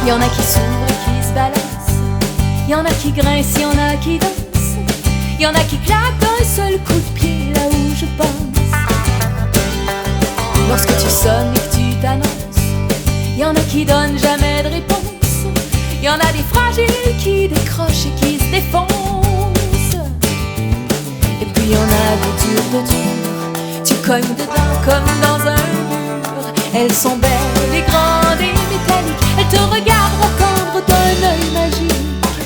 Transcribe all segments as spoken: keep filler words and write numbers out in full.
Y en a qui s'ouvrent et qui se balancent, y en a qui grincent, y en a qui dansent, y en a qui claquent d'un seul coup de pied là où je pense. Lorsque tu sonnes et que tu t'annonces, y en a qui donnent jamais de réponse, y en a des fragiles qui décrochent et qui se défoncent. Et puis y en a des durs de durs, tu cognes dedans comme dans un mur. Elles sont belles et grandes et métalliques, elles te regardent raccord d'un œil magique.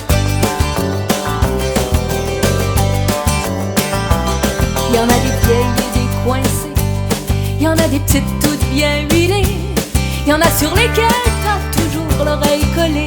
Y en a des vieilles et des coincées, y en a des petites toutes bien huilées, y en a sur lesquelles t'as toujours l'oreille collée.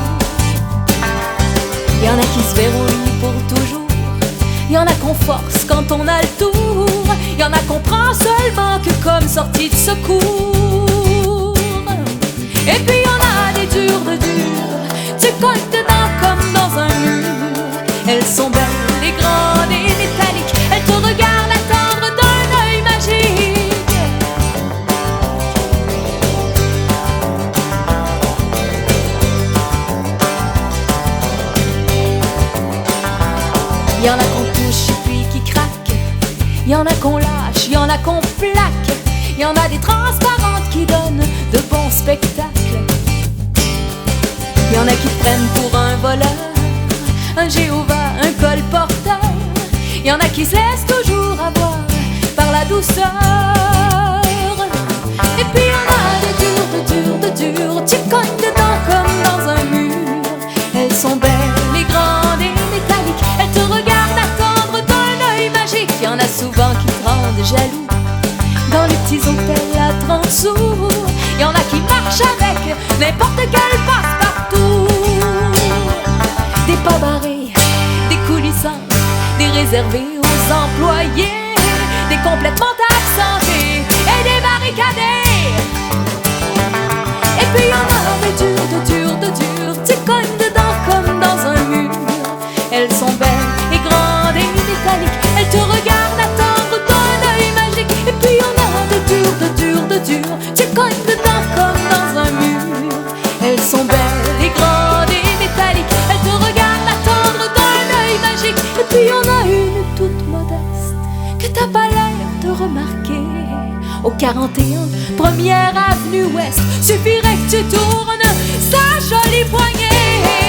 Y en a qui se verrouillent pour toujours, y en a qu'on force quand on a le tour, y en a qu'on prend seulement que comme sortie de secours. Et puis y en a des durs de durs, tu cognes dedans comme dans un mur. Elles sont belles et grandes et métalliques, elles te regardent attendre d'un œil magique. Y en a qu'on touche et puis qui craquent, y en a qu'on lâche, y en a qu'on plaque, y en a des transparentes qui donnent de bons spectacles. Y en a qui te prennent pour un voleur, un Jéhovah, un colporteur. Y en a qui se laissent toujours avoir par la douceur. Et puis y en a des durs, de durs, de durs, tu cognes dedans comme dans un mur. Elles sont belles et grandes et métalliques, elles te regardent attendre d'un œil magique. Y en a souvent qui te rendent jaloux dans les petits hôtels à trente sous. Y en a qui marchent avec n'importe quel passe-partout. Des pas barrés, des coulissants, des réservés aux employés, des complètement absentés et des barricadés. Et puis y en a des durs, de durs, de durs, tu cognes dedans comme dans un mur. Elles sont belles et grandes et métalliques, elles te regardent attendre d'un œil magique. Et puis y en a de durs, de durs, de durs, tu cognes dedans comme dans un mur. Elles sont belles et grandes et métalliques, elles te regardent attendre d'un œil magique. Et puis y en a une toute modeste que t'as pas l'air de remarquer. Au quarante et un, première avenue ouest, suffirait que tu tournes sa jolie poignée.